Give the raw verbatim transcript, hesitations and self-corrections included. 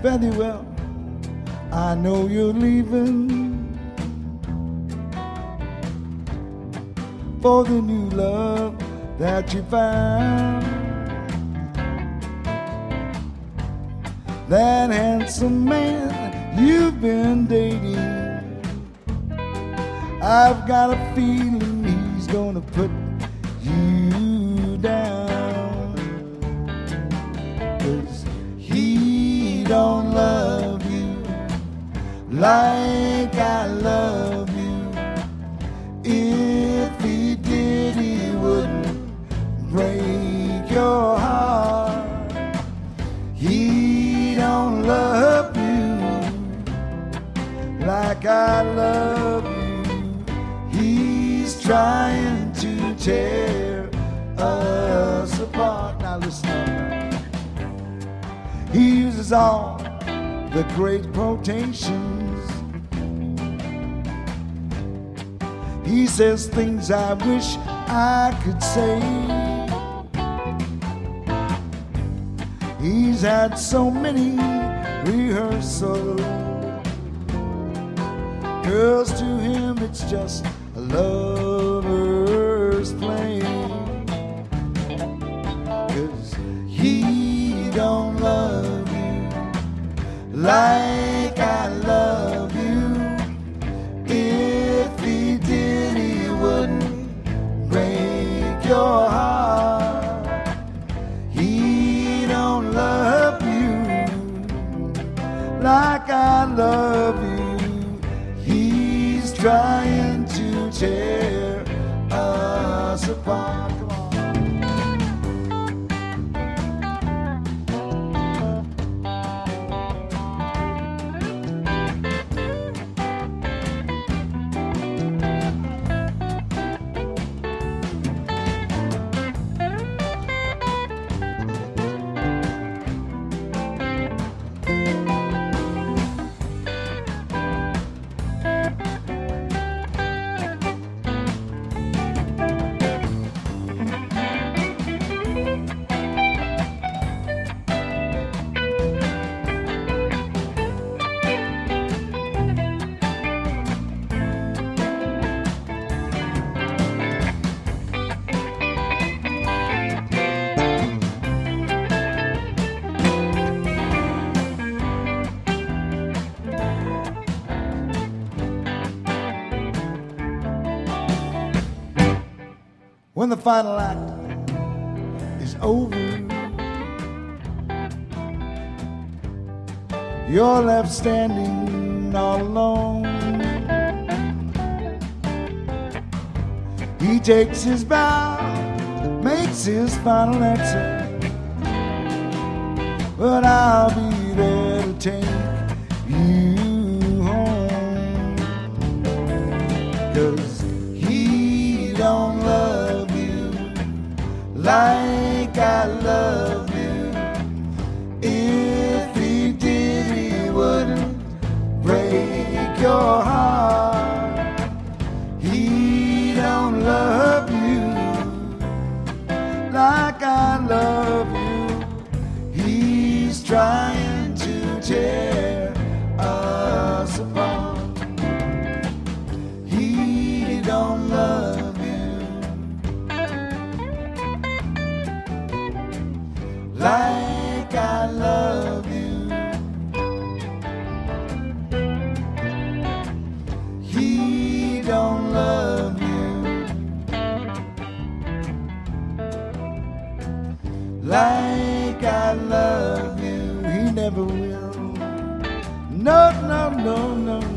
Very well, I know you're leaving for the new love that you found. That handsome man you've been dating, I've got a feeling he's gonna put you down, 'cause he don't love you like I love you. If he did, he wouldn't break your heart. He don't love you like I love you. He's trying to tear us apart. Now listen, he uses all the great quotations. He says things I wish I could say. He's had so many rehearsals. Girls, to him it's just a lover's play. 'Cause he don't love you like I love you. If he did, he wouldn't break your heart. He don't love you like I love you. He's trying to tear us apart. Come on. When the final act is over, you're left standing all alone. He takes his bow, makes his final exit, but I'll be there to take you home. 'Cause he don't love like I love you. If he did, he wouldn't break your heart. He don't love you like I love you. He's trying to tear us apart. He don't love like I love you. He don't love you like I love you. He never will. No, no, no, no.